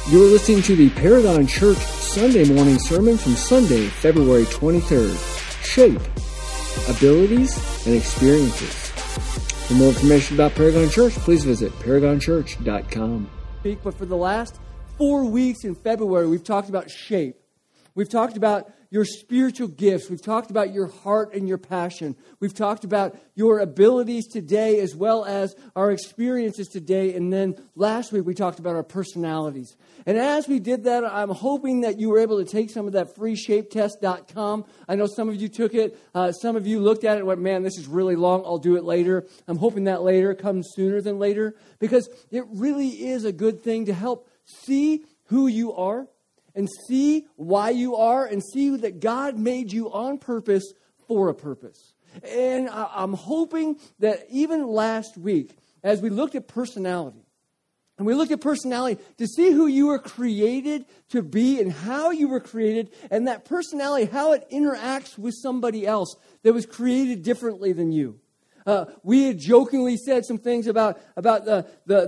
You are listening to the Paragon Church Sunday morning sermon from Sunday, February 23rd. Shape, abilities, and experiences. For more information about Paragon Church, please visit paragonchurch.com. But for the last 4 weeks in February, we've talked about shape. We've talked about your spiritual gifts. We've talked about your heart and your passion. We've talked about your abilities today as well as our experiences today. And then last week we talked about our personalities. And as we did that, I'm hoping that you were able to take some of that free shapetest.com. I know some of you took it. Some of you looked at it and went, man, this is really long. I'll do it later. I'm hoping that later comes sooner than later because it really is a good thing to help see who you are and see why you are, and see that God made you on purpose for a purpose. And I'm hoping that even last week, as we looked at personality, and we looked at personality to see who you were created to be and how you were created, and that personality, how it interacts with somebody else that was created differently than you. We had jokingly said some things about the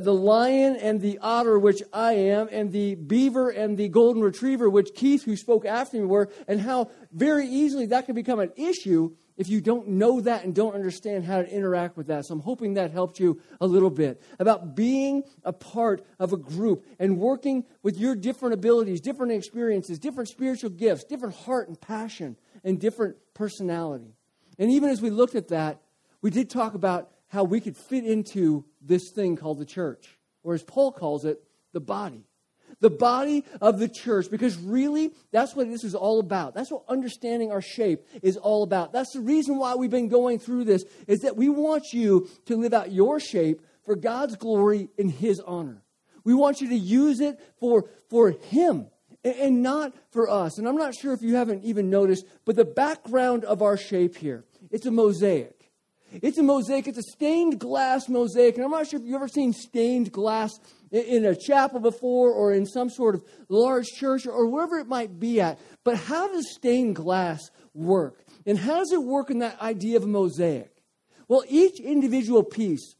lion and the otter, which I am, and the beaver and the golden retriever, which Keith, who spoke after me, were, and how very easily that can become an issue if you don't know that and don't understand how to interact with that. So I'm hoping that helped you a little bit about being a part of a group and working with your different abilities, different experiences, different spiritual gifts, different heart and passion, and different personality. And even as we looked at that, we did talk about how we could fit into this thing called the church, or as Paul calls it, the body. The body of the church, because really, that's what this is all about. That's what understanding our shape is all about. That's the reason why we've been going through this, is that we want you to live out your shape for God's glory and His honor. We want you to use it for Him and not for us. And I'm not sure if you haven't even noticed, but the background of our shape here, it's a mosaic. It's a mosaic. It's a stained glass mosaic. And I'm not sure if you've ever seen stained glass in a chapel before or in some sort of large church or wherever it might be at. But how does stained glass work? And how does it work in that idea of a mosaic? Well, each individual piece,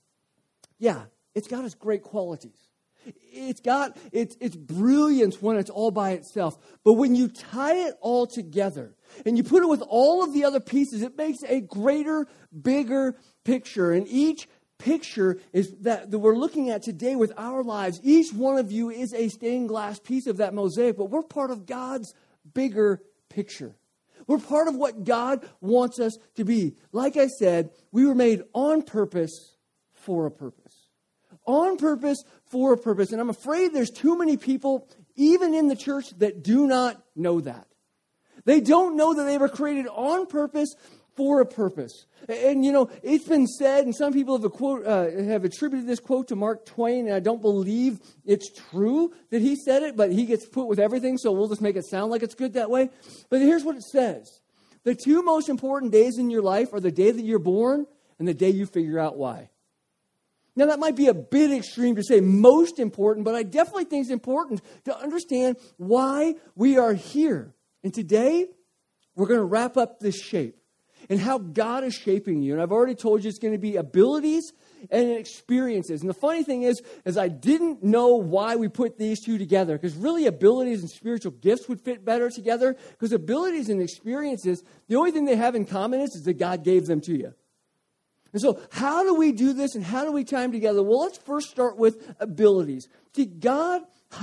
it's got its great qualities. It's got its brilliance when it's all by itself. But when you tie it all together and you put it with all of the other pieces, it makes a greater, bigger picture. And each picture is that we're looking at today with our lives. Each one of you is a stained glass piece of that mosaic, but we're part of God's bigger picture. We're part of what God wants us to be. Like I said, we were made on purpose for a purpose. On purpose for a purpose. And I'm afraid there's too many people, even in the church, that do not know that. They don't know that they were created on purpose for a purpose. And, it's been said, and some people have attributed this quote to Mark Twain, and I don't believe it's true that he said it, but he gets put with everything, so we'll just make it sound like it's good that way. But here's what it says. The two most important days in your life are the day that you're born and the day you figure out why. Now, that might be a bit extreme to say most important, but I definitely think it's important to understand why we are here. And today, we're going to wrap up this shape and how God is shaping you. And I've already told you it's going to be abilities and experiences. And the funny thing is I didn't know why we put these two together, because really abilities and spiritual gifts would fit better together, because abilities and experiences, the only thing they have in common is that God gave them to you. And so how do we do this and how do we tie them together? Well, let's first start with abilities. See, God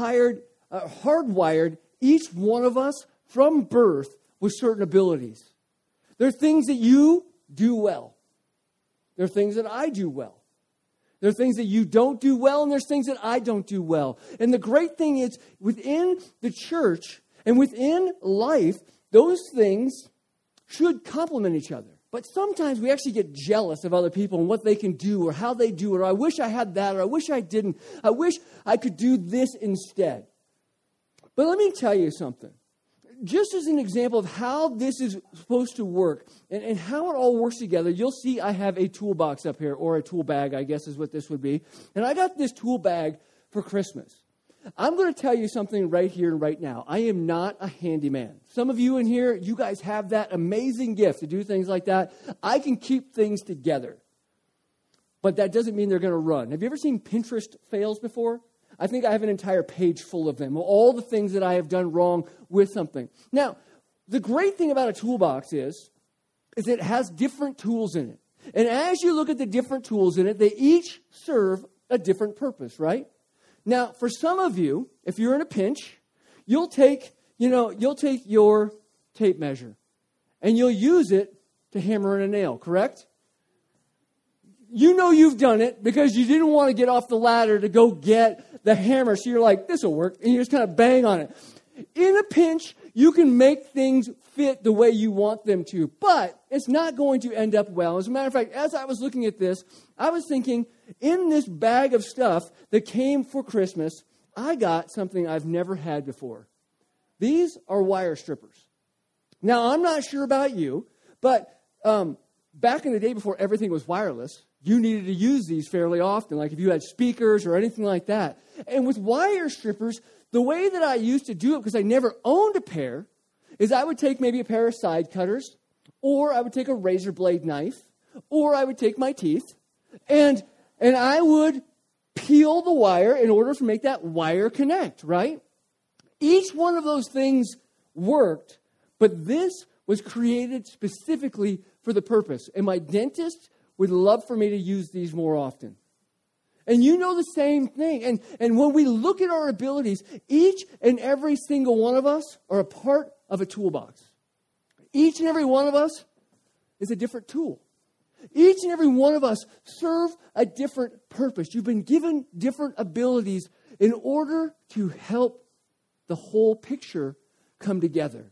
hardwired each one of us from birth with certain abilities. There are things that you do well. There are things that I do well. There are things that you don't do well, and there's things that I don't do well. And the great thing is, within the church and within life, those things should complement each other. But sometimes we actually get jealous of other people and what they can do or how they do it. Or I wish I had that, or I wish I didn't. I wish I could do this instead. But let me tell you something. Just as an example of how this is supposed to work and how it all works together, you'll see I have a toolbox up here, or a tool bag, I guess is what this would be. And I got this tool bag for Christmas. I'm going to tell you something right here and right now. I am not a handyman. Some of you in here, you guys have that amazing gift to do things like that. I can keep things together. But that doesn't mean they're going to run. Have you ever seen Pinterest fails before? I think I have an entire page full of them, all the things that I have done wrong with something. Now, the great thing about a toolbox is it has different tools in it. And as you look at the different tools in it, they each serve a different purpose, right? Now, for some of you, if you're in a pinch, you'll take your tape measure and you'll use it to hammer in a nail, correct? You know you've done it because you didn't want to get off the ladder to go get the hammer. So you're like, this will work. And you just kind of bang on it. In a pinch, you can make things fit the way you want them to. But it's not going to end up well. As a matter of fact, as I was looking at this, I was thinking, in this bag of stuff that came for Christmas, I got something I've never had before. These are wire strippers. Now, I'm not sure about you, but back in the day before everything was wireless, you needed to use these fairly often, like if you had speakers or anything like that. And with wire strippers, the way that I used to do it, because I never owned a pair, is I would take maybe a pair of side cutters, or I would take a razor blade knife, or I would take my teeth, and I would peel the wire in order to make that wire connect, right? Each one of those things worked, but this was created specifically for the purpose. And my dentist would love for me to use these more often. And you know the same thing. And when we look at our abilities, each and every single one of us are a part of a toolbox. Each and every one of us is a different tool. Each and every one of us serve a different purpose. You've been given different abilities in order to help the whole picture come together.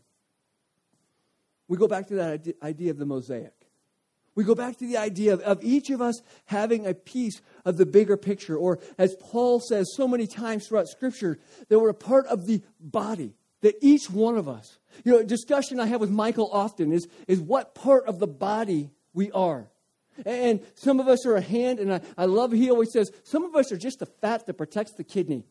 We go back to that idea of the mosaic. We go back to the idea of each of us having a piece of the bigger picture. Or as Paul says so many times throughout Scripture, that we're a part of the body, that each one of us. You know, a discussion I have with Michael often is what part of the body we are. And some of us are a hand, and I love he always says, some of us are just the fat that protects the kidney.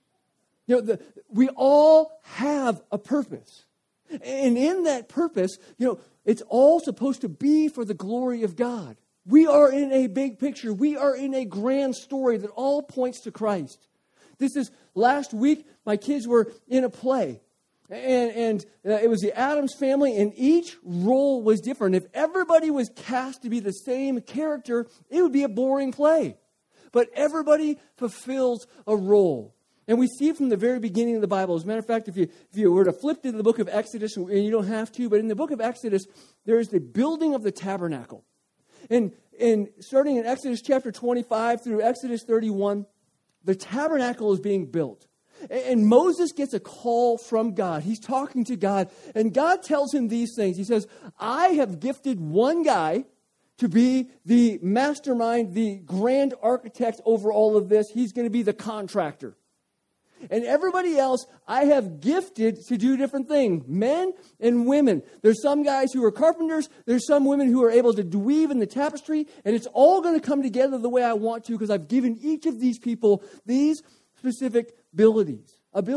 You know, we all have a purpose. And in that purpose, you know, it's all supposed to be for the glory of God. We are in a big picture. We are in a grand story that all points to Christ. This is last week, my kids were in a play. And it was the Addams Family, and each role was different. If everybody was cast to be the same character, it would be a boring play. But everybody fulfills a role. And we see from the very beginning of the Bible. As a matter of fact, if you were to flip to the book of Exodus, and you don't have to, but in the book of Exodus, there is the building of the tabernacle. And starting in Exodus chapter 25 through Exodus 31, the tabernacle is being built. And Moses gets a call from God. He's talking to God, and God tells him these things. He says, I have gifted one guy to be the mastermind, the grand architect over all of this. He's going to be the contractor. And everybody else, I have gifted to do different things, men and women. There's some guys who are carpenters. There's some women who are able to weave in the tapestry. And it's all going to come together the way I want to because I've given each of these people these specific abilities.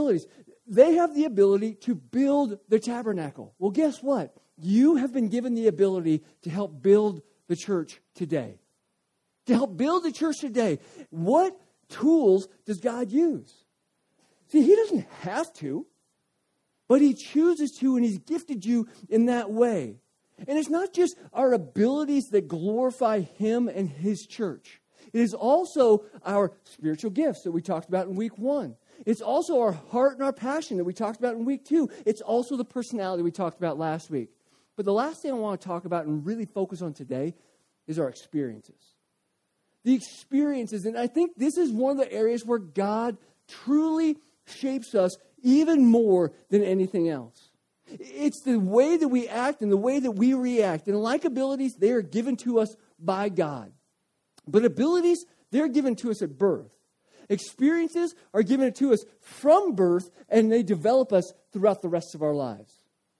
They have the ability to build the tabernacle. Well, guess what? You have been given the ability to help build the church today. To help build the church today. What tools does God use? See, He doesn't have to, but He chooses to, and He's gifted you in that way. And it's not just our abilities that glorify Him and His church. It is also our spiritual gifts that we talked about in week 1. It's also our heart and our passion that we talked about in week 2. It's also the personality we talked about last week. But the last thing I want to talk about and really focus on today is our experiences. The experiences, and I think this is one of the areas where God truly shapes us even more than anything else. It's the way that we act and the way that we react. And like abilities, they are given to us by God. But abilities, they're given to us at birth. Experiences are given to us from birth, and they develop us throughout the rest of our lives.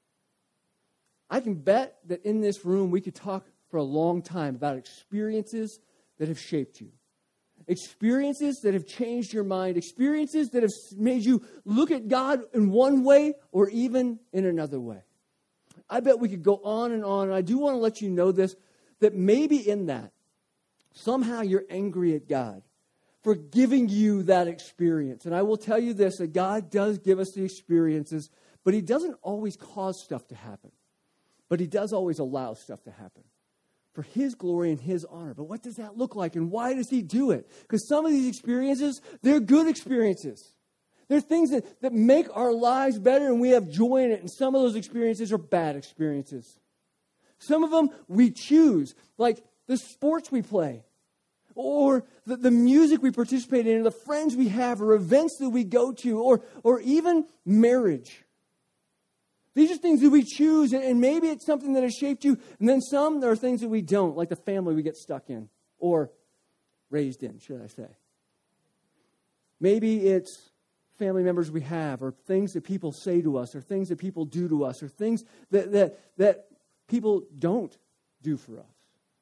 I can bet that in this room we could talk for a long time about experiences that have shaped you. Experiences that have changed your mind. Experiences that have made you look at God in one way or even in another way. I bet we could go on, and I do want to let you know this, that maybe in that, somehow you're angry at God for giving you that experience. And I will tell you this, that God does give us the experiences, but He doesn't always cause stuff to happen. But He does always allow stuff to happen for His glory and His honor. But what does that look like, and why does He do it? Because some of these experiences, they're good experiences. They're things that make our lives better, and we have joy in it. And some of those experiences are bad experiences. Some of them we choose, like the sports we play, or the music we participate in, or the friends we have, or events that we go to, or even marriage. These are things that we choose, and maybe it's something that has shaped you. And then some, there are things that we don't, like the family we get stuck in, or raised in, should I say. Maybe it's family members we have, or things that people say to us, or things that people do to us, or things that people don't do for us.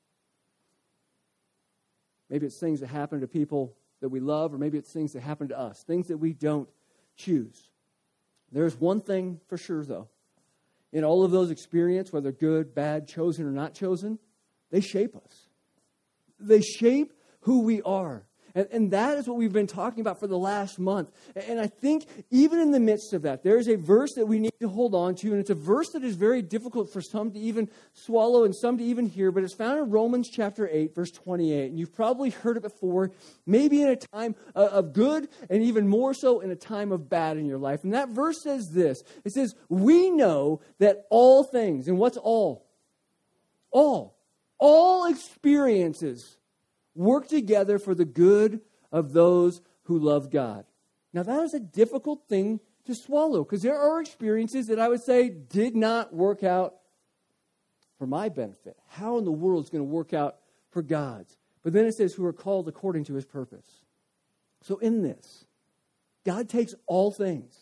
Maybe it's things that happen to people that we love, or maybe it's things that happen to us, things that we don't choose. There's one thing for sure, though. In all of those experiences, whether good, bad, chosen, or not chosen, they shape us. They shape who we are. And that is what we've been talking about for the last month. And I think even in the midst of that, there is a verse that we need to hold on to. And it's a verse that is very difficult for some to even swallow and some to even hear. But it's found in Romans chapter 8, verse 28. And you've probably heard it before, maybe in a time of good and even more so in a time of bad in your life. And that verse says this. It says, we know that all things, and what's all? All experiences work together for the good of those who love God. Now, that is a difficult thing to swallow, because there are experiences that I would say did not work out for my benefit. How in the world is going to work out for God's? But then it says, who are called according to His purpose. So in this, God takes all things,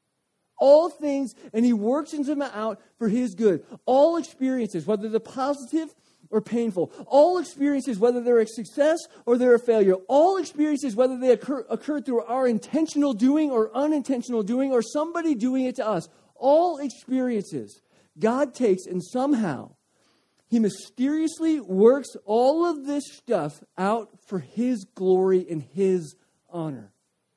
and He works them out for His good. All experiences, whether they're positive or painful. All experiences, whether they're a success or they're a failure. All experiences, whether they occur through our intentional doing or unintentional doing, or somebody doing it to us. All experiences, God takes, and somehow He mysteriously works all of this stuff out for His glory and His honor.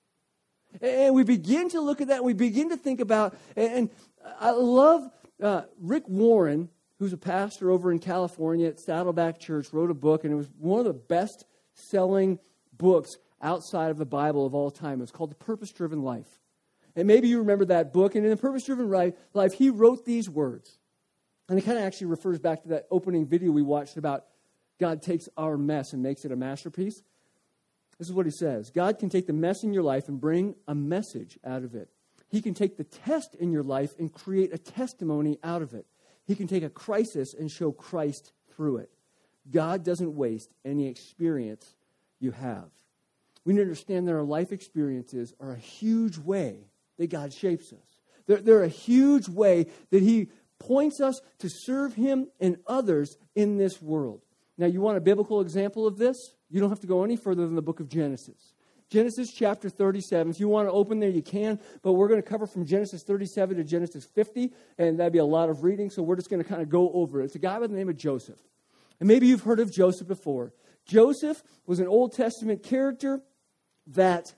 And we begin to look at that, and we begin to think about, and I love Rick Warren, who's a pastor over in California at Saddleback Church, wrote a book, and it was one of the best-selling books outside of the Bible of all time. It was called The Purpose-Driven Life. And maybe you remember that book, and in The Purpose-Driven Life, he wrote these words. And it kind of actually refers back to that opening video we watched about God takes our mess and makes it a masterpiece. This is what he says. God can take the mess in your life and bring a message out of it. He can take the test in your life and create a testimony out of it. He can take a crisis and show Christ through it. God doesn't waste any experience you have. We need to understand that our life experiences are a huge way that God shapes us. They're a huge way that He points us to serve Him and others in this world. Now, you want a biblical example of this? You don't have to go any further than the book of Genesis. Genesis chapter 37. If you want to open there, you can. But we're going to cover from Genesis 37 to Genesis 50. And that'd be a lot of reading. So we're just going to kind of go over it. It's a guy by the name of Joseph. And maybe you've heard of Joseph before. Joseph was an Old Testament character that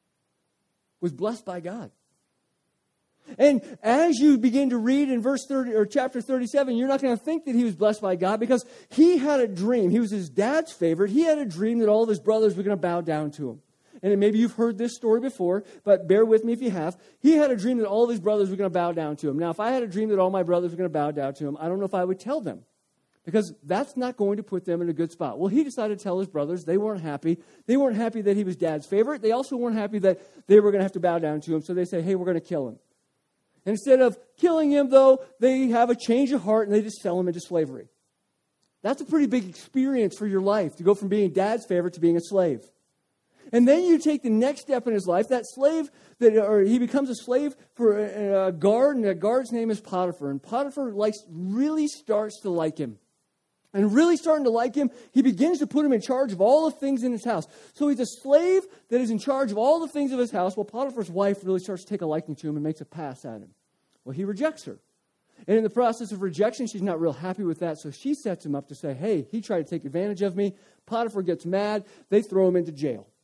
was blessed by God. And as you begin to read in verse 30 or chapter 37, you're not going to think that he was blessed by God, because he had a dream. He was his dad's favorite. He had a dream that all of his brothers were going to bow down to him. And maybe you've heard this story before, but bear with me if you have. He had a dream that all of his brothers were going to bow down to him. Now, if I had a dream that all my brothers were going to bow down to him, I don't know if I would tell them, because that's not going to put them in a good spot. Well, he decided to tell his brothers. They weren't happy. They weren't happy that he was dad's favorite. They also weren't happy that they were going to have to bow down to him. So they say, hey, we're going to kill him. And instead of killing him, though, they have a change of heart and they just sell him into slavery. That's a pretty big experience for your life, to go from being dad's favorite to being a slave. And then you take the next step in his life. That slave, he becomes a slave for a guard, and the guard's name is Potiphar. And Potiphar really starts to like him. And really starting to like him, he begins to put him in charge of all the things in his house. So he's a slave that is in charge of all the things of his house. Well, Potiphar's wife really starts to take a liking to him and makes a pass at him. Well, he rejects her. And in the process of rejection, she's not real happy with that. So she sets him up to say, hey, he tried to take advantage of me. Potiphar gets mad. They throw him into jail.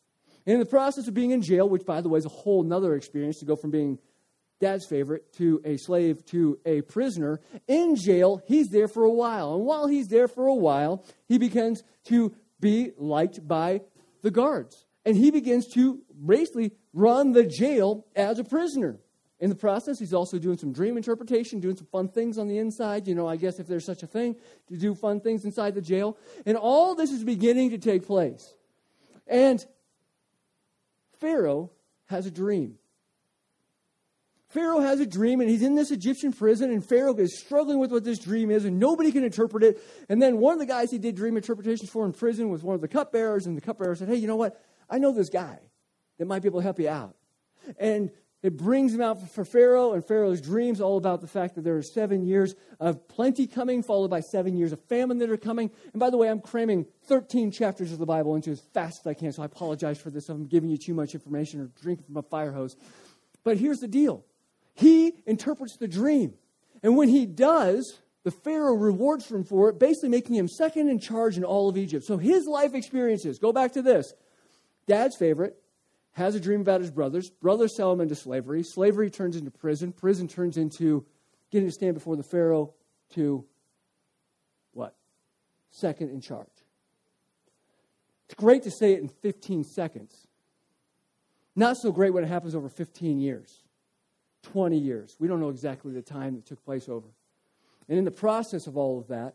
And in the process of being in jail, which, by the way, is a whole nother experience to go from being dad's favorite to a slave to a prisoner, in jail, he's there for a while. And while he's there for a while, he begins to be liked by the guards. And he begins to basically run the jail as a prisoner. In the process, he's also doing some dream interpretation, doing some fun things on the inside. I guess if there's such a thing, to do fun things inside the jail. And all this is beginning to take place. And Pharaoh has a dream. Pharaoh has a dream, and he's in this Egyptian prison, and Pharaoh is struggling with what this dream is, and nobody can interpret it. And then one of the guys he did dream interpretations for in prison was one of the cupbearers, and the cupbearer said, hey, you know what? I know this guy that might be able to help you out. And it brings him out for Pharaoh, and Pharaoh's dreams all about the fact that there are 7 years of plenty coming, followed by 7 years of famine that are coming. And by the way, I'm cramming 13 chapters of the Bible into as fast as I can, so I apologize for this. I'm giving you too much information or drinking from a fire hose. But here's the deal. He interprets the dream. And when he does, the Pharaoh rewards him for it, basically making him second in charge in all of Egypt. So his life experiences, go back to this. Dad's favorite has a dream about his brothers. Brothers sell him into slavery. Slavery turns into prison. Prison turns into getting to stand before the Pharaoh to what? Second in charge. It's great to say it in 15 seconds. Not so great when it happens over 15 years. 20 years. We don't know exactly the time that took place over. And in the process of all of that,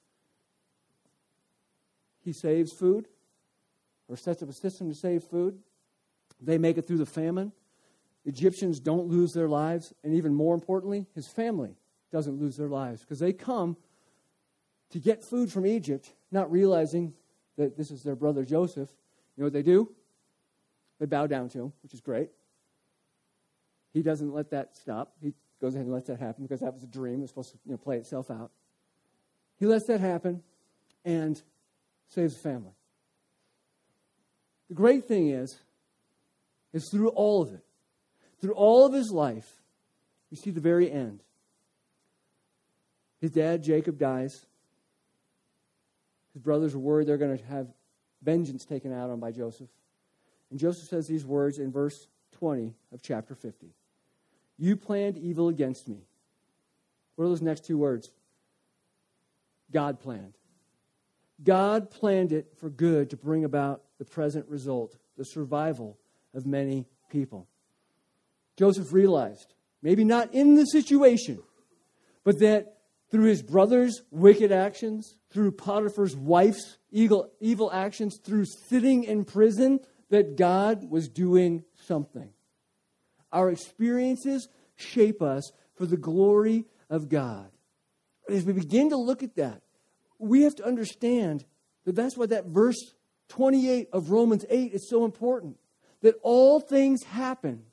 he saves food or sets up a system to save food. They make it through the famine. Egyptians don't lose their lives. And even more importantly, his family doesn't lose their lives because they come to get food from Egypt, not realizing that this is their brother Joseph. You know what they do? They bow down to him, which is great. He doesn't let that stop. He goes ahead and lets that happen because that was a dream. It was supposed to play itself out. He lets that happen and saves the family. The great thing is through all of it, through all of his life, you see the very end. His dad, Jacob, dies. His brothers are worried they're going to have vengeance taken out on by Joseph. And Joseph says these words in verse 20 of chapter 50. You planned evil against me. What are those next two words? God planned. God planned it for good to bring about the present result, the survival of many people. Joseph realized, maybe not in the situation, but that through his brother's wicked actions, through Potiphar's wife's evil actions, through sitting in prison, that God was doing something. Our experiences shape us for the glory of God. As we begin to look at that, we have to understand that that's why that verse 28 of Romans 8 is so important. That all things happen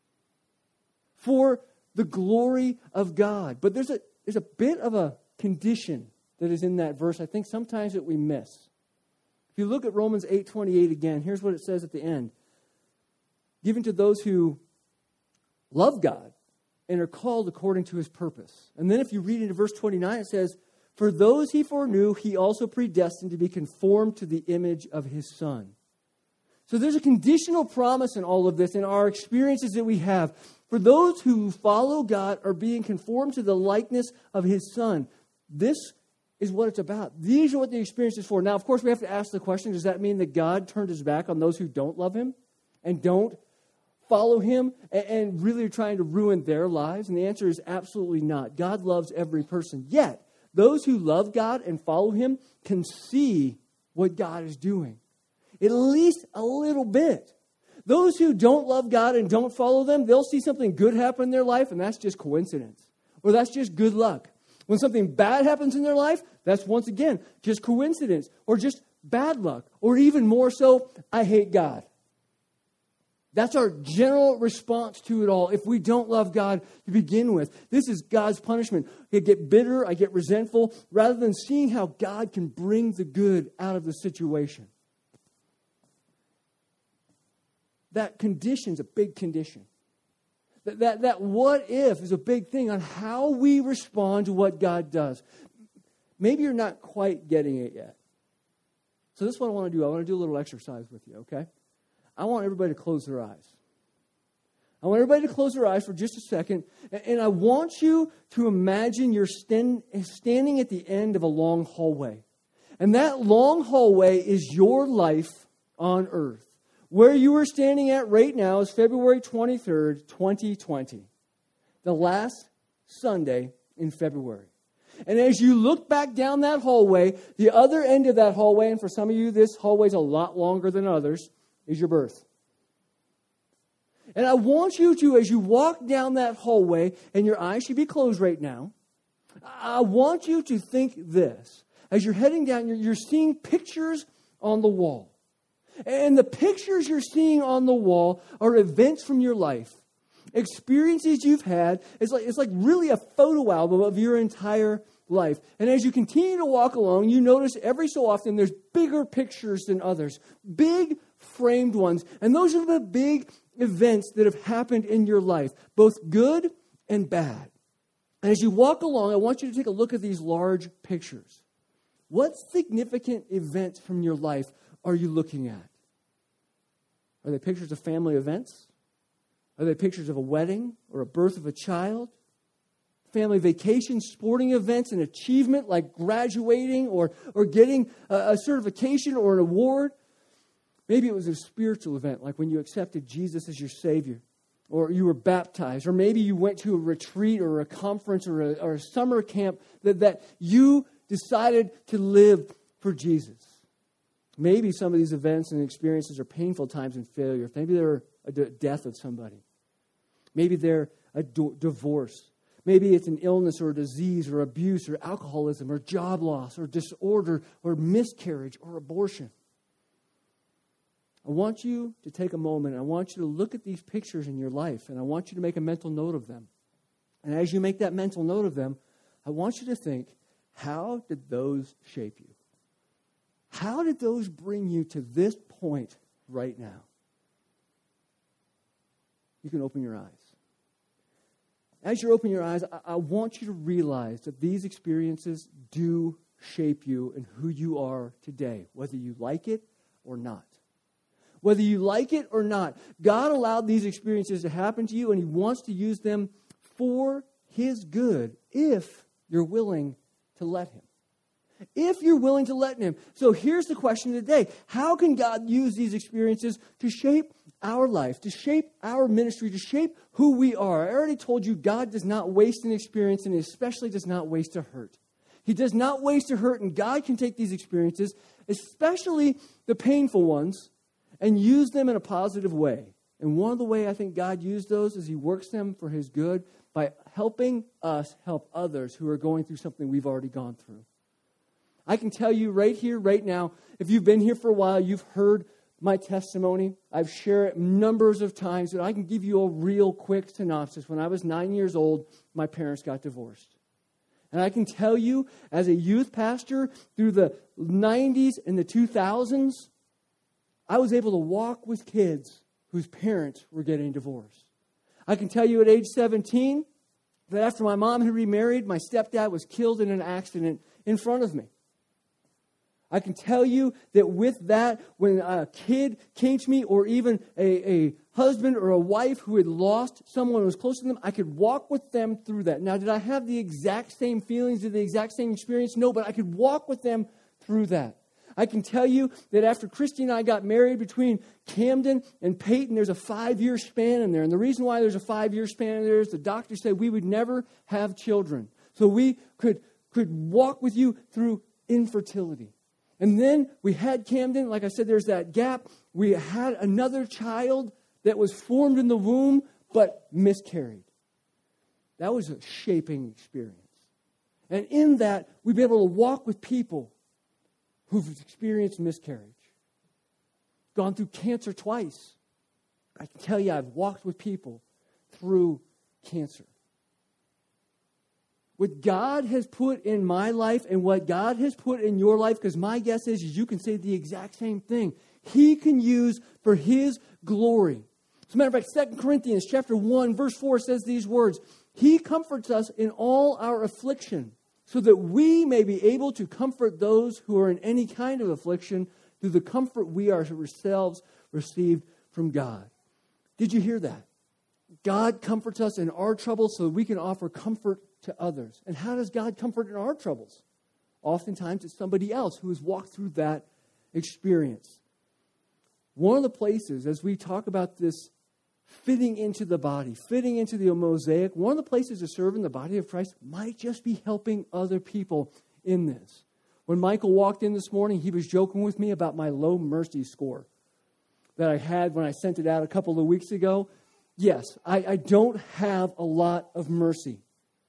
for the glory of God. But there's a bit of a condition that is in that verse, I think sometimes that we miss. If you look at Romans 8:28 again, here's what it says at the end. Given to those who love God and are called according to his purpose. And then if you read into verse 29, it says, for those he foreknew, he also predestined to be conformed to the image of his Son. So there's a conditional promise in all of this, in our experiences that we have. For those who follow God are being conformed to the likeness of his Son. This is what it's about. These are what the experience is for. Now, of course, we have to ask the question, does that mean that God turned his back on those who don't love him and don't follow him and really are trying to ruin their lives? And the answer is absolutely not. God loves every person. Yet, those who love God and follow him can see what God is doing. At least a little bit. Those who don't love God and don't follow them, they'll see something good happen in their life, and that's just coincidence. Or that's just good luck. When something bad happens in their life, that's once again just coincidence. Or just bad luck. Or even more so, I hate God. That's our general response to it all. If we don't love God to begin with, this is God's punishment. I get bitter, I get resentful, rather than seeing how God can bring the good out of the situation. That condition's a big condition. That what if is a big thing on how we respond to what God does. Maybe you're not quite getting it yet. So this is what I want to do. I want to do a little exercise with you, okay? I want everybody to close their eyes. I want everybody to close their eyes for just a second. And I want you to imagine you're standing at the end of a long hallway. And that long hallway is your life on earth. Where you are standing at right now is February 23rd, 2020. The last Sunday in February. And as you look back down that hallway, the other end of that hallway, and for some of you this hallway is a lot longer than others, is your birth. And I want you to, as you walk down that hallway, and your eyes should be closed right now, I want you to think this. As you're heading down, you're seeing pictures on the wall. And the pictures you're seeing on the wall are events from your life. Experiences you've had. It's like really a photo album of your entire life. And as you continue to walk along, you notice every so often there's bigger pictures than others. Big framed ones. And those are the big events that have happened in your life, both good and bad. And as you walk along, I want you to take a look at these large pictures. What significant events from your life are you looking at? Are they pictures of family events? Are they pictures of a wedding or a birth of a child? Family vacations, sporting events, an achievement like graduating or getting a certification or an award? Maybe it was a spiritual event, like when you accepted Jesus as your Savior, or you were baptized, or maybe you went to a retreat or a conference or a summer camp that you decided to live for Jesus. Maybe some of these events and experiences are painful times and failure. Maybe they're a death of somebody. Maybe they're a divorce. Maybe it's an illness or a disease or abuse or alcoholism or job loss or disorder or miscarriage or abortion. I want you to take a moment and I want you to look at these pictures in your life and I want you to make a mental note of them. And as you make that mental note of them, I want you to think, how did those shape you? How did those bring you to this point right now? You can open your eyes. As you open your eyes, I want you to realize that these experiences do shape you and who you are today, whether you like it or not. Whether you like it or not, God allowed these experiences to happen to you, and He wants to use them for His good if you're willing to let Him. If you're willing to let Him. So here's the question today. How can God use these experiences to shape our life, to shape our ministry, to shape who we are? I already told you God does not waste an experience, and He especially does not waste a hurt. He does not waste a hurt, and God can take these experiences, especially the painful ones, and use them in a positive way. And one of the ways I think God used those is He works them for His good by helping us help others who are going through something we've already gone through. I can tell you right here, right now, if you've been here for a while, you've heard my testimony. I've shared it numbers of times, and I can give you a real quick synopsis. When I was 9 years old, my parents got divorced. And I can tell you, as a youth pastor through the 90s and the 2000s, I was able to walk with kids whose parents were getting divorced. I can tell you at age 17 that after my mom had remarried, my stepdad was killed in an accident in front of me. I can tell you that with that, when a kid came to me, or even a husband or a wife who had lost someone who was close to them, I could walk with them through that. Now, did I have the exact same feelings, did the exact same experience? No, but I could walk with them through that. I can tell you that after Christy and I got married, between Camden and Peyton, there's a 5-year span in there. And the reason why there's a 5-year span in there is the doctor said we would never have children. So we could walk with you through infertility. And then we had Camden. Like I said, there's that gap. We had another child that was formed in the womb, but miscarried. That was a shaping experience. And in that, we've been able to walk with people who've experienced miscarriage, gone through cancer twice. I can tell you I've walked with people through cancer. What God has put in my life and what God has put in your life, because my guess is you can say the exact same thing, He can use for His glory. As a matter of fact, 2 Corinthians chapter 1, verse 4 says these words, He comforts us in all our affliction, so that we may be able to comfort those who are in any kind of affliction through the comfort we ourselves received from God. Did you hear that? God comforts us in our troubles so that we can offer comfort to others. And how does God comfort in our troubles? Oftentimes it's somebody else who has walked through that experience. One of the places, as we talk about this fitting into the body, fitting into the mosaic, one of the places to serve in the body of Christ might just be helping other people in this. When Michael walked in this morning, he was joking with me about my low mercy score that I had when I sent it out a couple of weeks ago. Yes, I don't have a lot of mercy,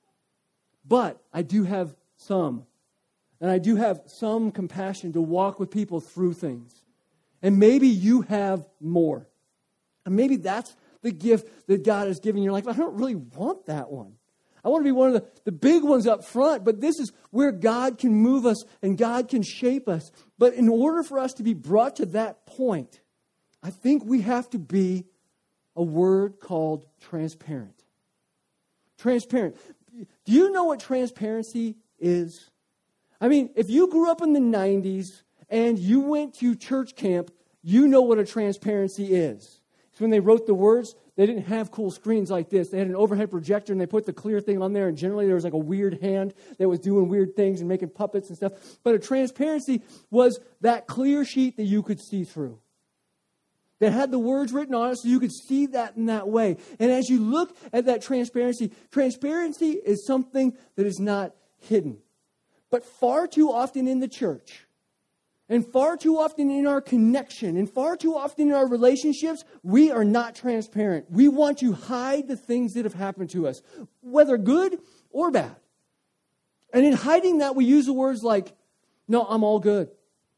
but I do have some. And I do have some compassion to walk with people through things. And maybe you have more. And maybe that's the gift that God has given you. You're like, I don't really want that one. I want to be one of the big ones up front, but this is where God can move us and God can shape us. But in order for us to be brought to that point, I think we have to be a word called transparent. Transparent. Do you know what transparency is? I mean, if you grew up in the 90s and you went to church camp, you know what a transparency is. So when they wrote the words, they didn't have cool screens like this. They had an overhead projector and they put the clear thing on there, and generally there was like a weird hand that was doing weird things and making puppets and stuff. But a transparency was that clear sheet that you could see through, that had the words written on it so you could see that in that way. And as you look at that transparency, transparency is something that is not hidden. But far too often in the church, and far too often in our connection, and far too often in our relationships, we are not transparent. We want to hide the things that have happened to us, whether good or bad. And in hiding that, we use the words like, no, I'm all good.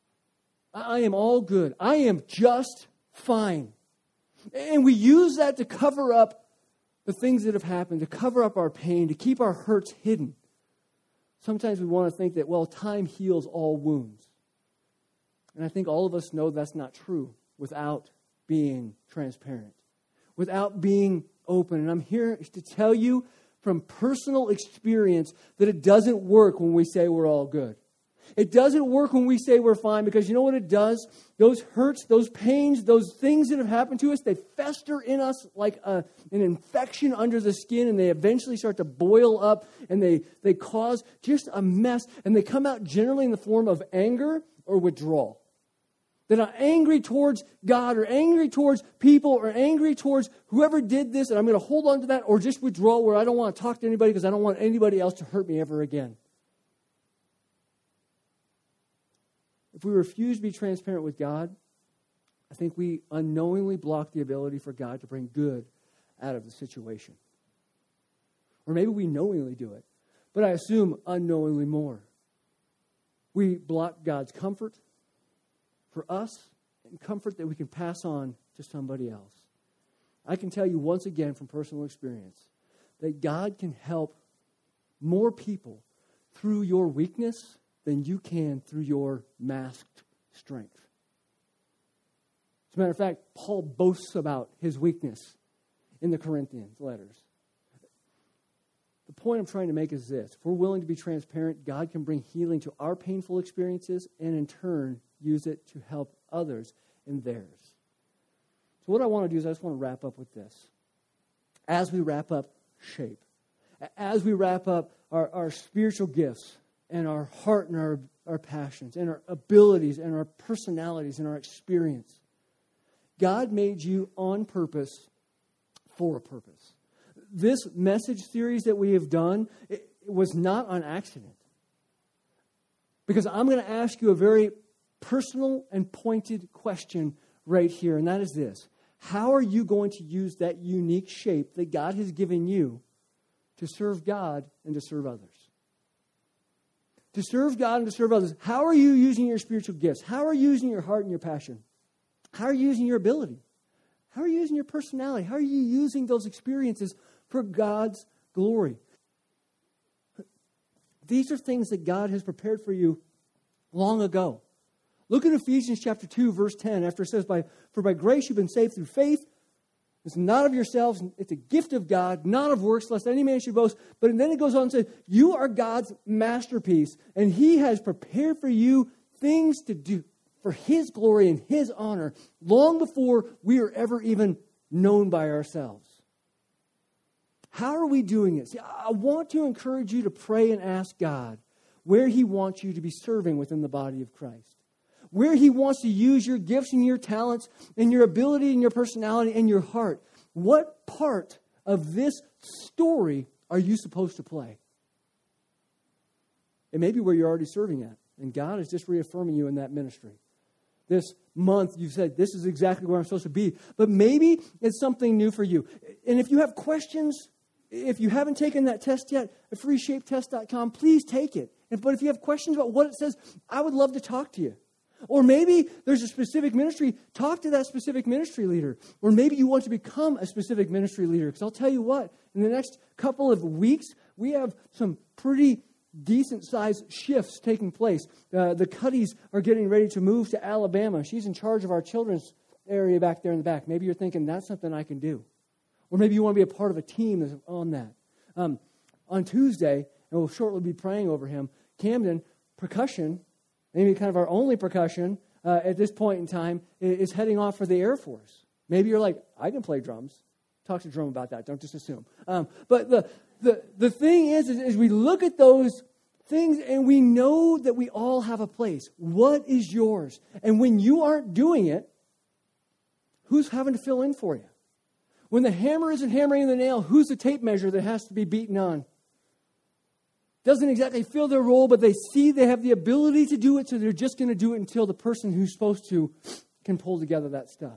I am all good. I am just fine. And we use that to cover up the things that have happened, to cover up our pain, to keep our hurts hidden. Sometimes we want to think that, well, time heals all wounds. And I think all of us know that's not true without being transparent, without being open. And I'm here to tell you from personal experience that it doesn't work when we say we're all good. It doesn't work when we say we're fine, because you know what it does? Those hurts, those pains, those things that have happened to us, they fester in us like an infection under the skin, and they eventually start to boil up, and they cause just a mess, and they come out generally in the form of anger or withdrawal. That I'm angry towards God, or angry towards people, or angry towards whoever did this, and I'm going to hold on to that, or just withdraw where I don't want to talk to anybody because I don't want anybody else to hurt me ever again. If we refuse to be transparent with God, I think we unknowingly block the ability for God to bring good out of the situation. Or maybe we knowingly do it, but I assume unknowingly more. We block God's comfort for us, and comfort that we can pass on to somebody else. I can tell you once again from personal experience that God can help more people through your weakness than you can through your masked strength. As a matter of fact, Paul boasts about his weakness in the Corinthians letters. The point I'm trying to make is this. If we're willing to be transparent, God can bring healing to our painful experiences and in turn use it to help others in theirs. So what I want to do is I just want to wrap up with this. As we wrap up Shape, as we wrap up our spiritual gifts and our heart and our passions and our abilities and our personalities and our experience, God made you on purpose for a purpose. This message series that we have done, it was not on accident. Because I'm going to ask you a very personal and pointed question right here, and that is this. How are you going to use that unique shape that God has given you to serve God and to serve others? To serve God and to serve others. How are you using your spiritual gifts? How are you using your heart and your passion? How are you using your ability? How are you using your personality? How are you using those experiences for God's glory? These are things that God has prepared for you long ago. Look at Ephesians chapter 2, verse 10, after it says, For by grace you've been saved through faith. It's not of yourselves. It's a gift of God, not of works, lest any man should boast. But then it goes on and says, you are God's masterpiece, and He has prepared for you things to do. for His glory and His honor long before we are ever even known by ourselves. How are we doing it? See, I want to encourage you to pray and ask God where He wants you to be serving within the body of Christ. Where He wants to use your gifts and your talents and your ability and your personality and your heart. What part of this story are you supposed to play? It may be where you're already serving at, and God is just reaffirming you in that ministry. This month, you've said, this is exactly where I'm supposed to be. But maybe it's something new for you. And if you have questions, if you haven't taken that test yet, at freeshapetest.com, please take it. But if you have questions about what it says, I would love to talk to you. Or maybe there's a specific ministry, talk to that specific ministry leader. Or maybe you want to become a specific ministry leader. Because I'll tell you what, in the next couple of weeks, we have some pretty decent-sized shifts taking place. The Cuddys are getting ready to move to Alabama. She's in charge of our children's area back there in the back. Maybe you're thinking, that's something I can do. Or maybe you want to be a part of a team that's on that. On Tuesday, and we'll shortly be praying over him, Camden, percussion, maybe kind of our only percussion at this point in time, is heading off for the Air Force. Maybe you're like, I can play drums. Talk to Drum about that. Don't just assume. But the thing is we look at those things and we know that we all have a place. What is yours? And when you aren't doing it, who's having to fill in for you? When the hammer isn't hammering the nail, who's the tape measure that has to be beaten on? Doesn't exactly fill their role, but they see they have the ability to do it, so they're just going to do it until the person who's supposed to can pull together that stuff.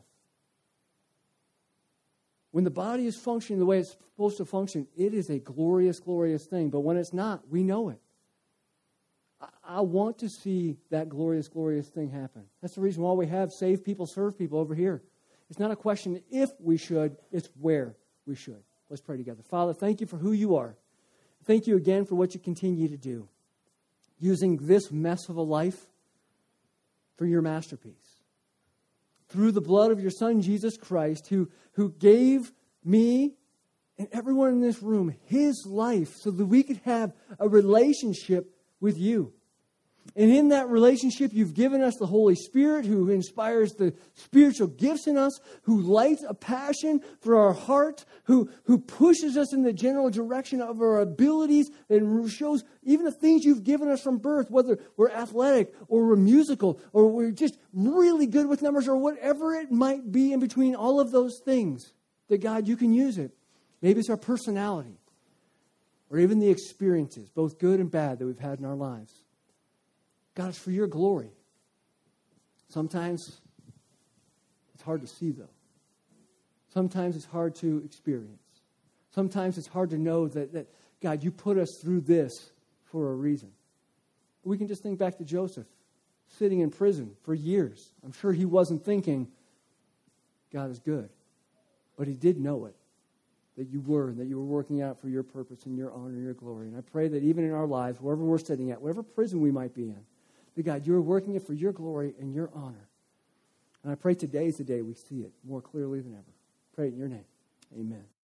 When the body is functioning the way it's supposed to function, it is a glorious, glorious thing. But when it's not, we know it. I want to see that glorious, glorious thing happen. That's the reason why we have Save People, Serve People over here. It's not a question if we should, it's where we should. Let's pray together. Father, thank you for who you are. Thank you again for what you continue to do. Using this mess of a life for your masterpiece. Through the blood of your Son, Jesus Christ, who gave me and everyone in this room His life so that we could have a relationship with you. And in that relationship, you've given us the Holy Spirit who inspires the spiritual gifts in us, who lights a passion for our heart, who pushes us in the general direction of our abilities and shows even the things you've given us from birth, whether we're athletic or we're musical or we're just really good with numbers or whatever it might be in between all of those things, that God, you can use it. Maybe it's our personality or even the experiences, both good and bad, that we've had in our lives. God, it's for your glory. Sometimes it's hard to see, though. Sometimes it's hard to experience. Sometimes it's hard to know that God, you put us through this for a reason. We can just think back to Joseph, sitting in prison for years. I'm sure he wasn't thinking, God is good. But he did know it, that you were working out for your purpose and your honor and your glory. And I pray that even in our lives, wherever we're sitting at, whatever prison we might be in, that God, you're working it for your glory and your honor. And I pray today is the day we see it more clearly than ever. Pray it in your name. Amen.